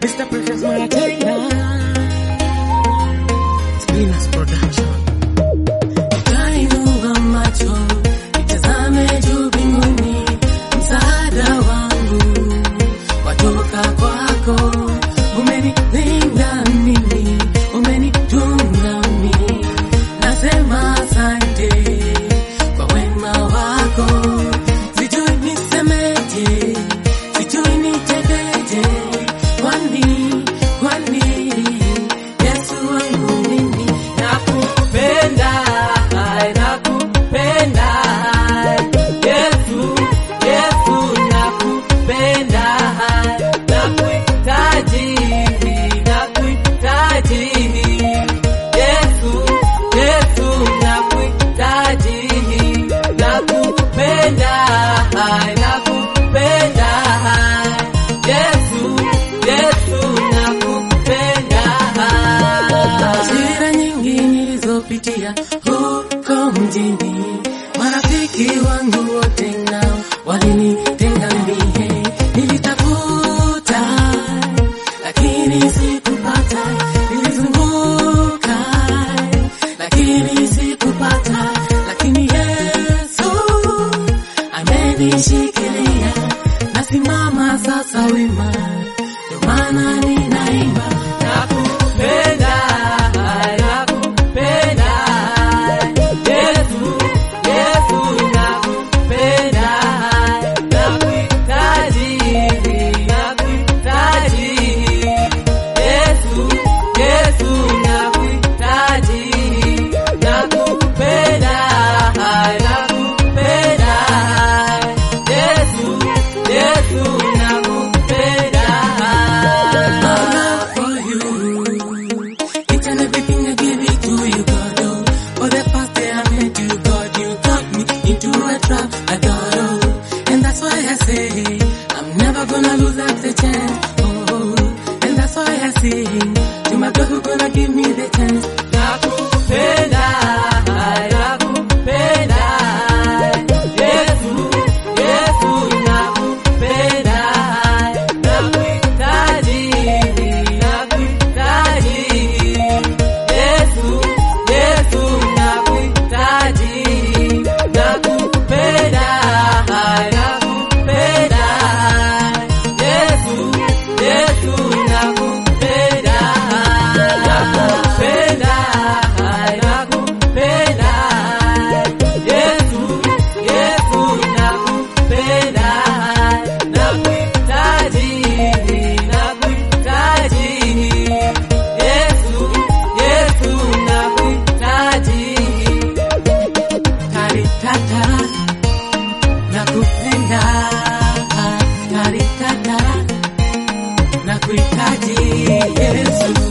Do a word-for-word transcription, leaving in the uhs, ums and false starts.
Mister Precious Maratena, Spinners Production. Nikainua macho, nitazame juu mbinguni, msaada wangu watoka kwako. Umenilinda mimi, umenitunza mimi, nasema asante kwa wema wako. Sijui nisemeje, sijui nitekeje, kwani, kwani Yesu wangu mimi nakupenda, nakupenda Yesu, Yesu nakupenda, nakuhitaji, nakuhitaji Yesu, Yesu nakuhitaji, nakupenda, nakupenda Yesu, Yesu nakupenda. Shida nyingi nilizopitia huko mjini, marafiki wangu wote nao walinitenga mie. Nilitafuta lakini sikupata, nilizunguka lakini sikupata, lakini Yesu amenishikilia, nasimama sasa wima, ndio maana ninaimba nakupenda, nakupenda Yesu, Yesu nakupenda, nakuhitaji, nakuhitaji Yesu, Yesu nakuhitaji, nakupenda, nakupenda Yesu, Yesu nakupenda. My love for you, each and everything I give it to you, God. Oh, for the first day I met you, God, you got me into a trap, I thought, oh, and that's why I say I'm never gonna lose up the chance. Oh, and that's why I sing to my God who gonna give me the chance. Nakupenda, nakupenda Yesu, Yesu nakupenda, nakuhitaji, nakuhitaji Yesu, Yesu nakuhitaji, nakupenda, nakupenda Yesu, Yesu nakupenda, nakupenda, nakupenda Yesu, Yesu nakupenda, nakuhitaji, nakuhitaji Yesu, Yesu nakuhitaji. Karitata nakupenda, karitata nakuhitaji Yesu.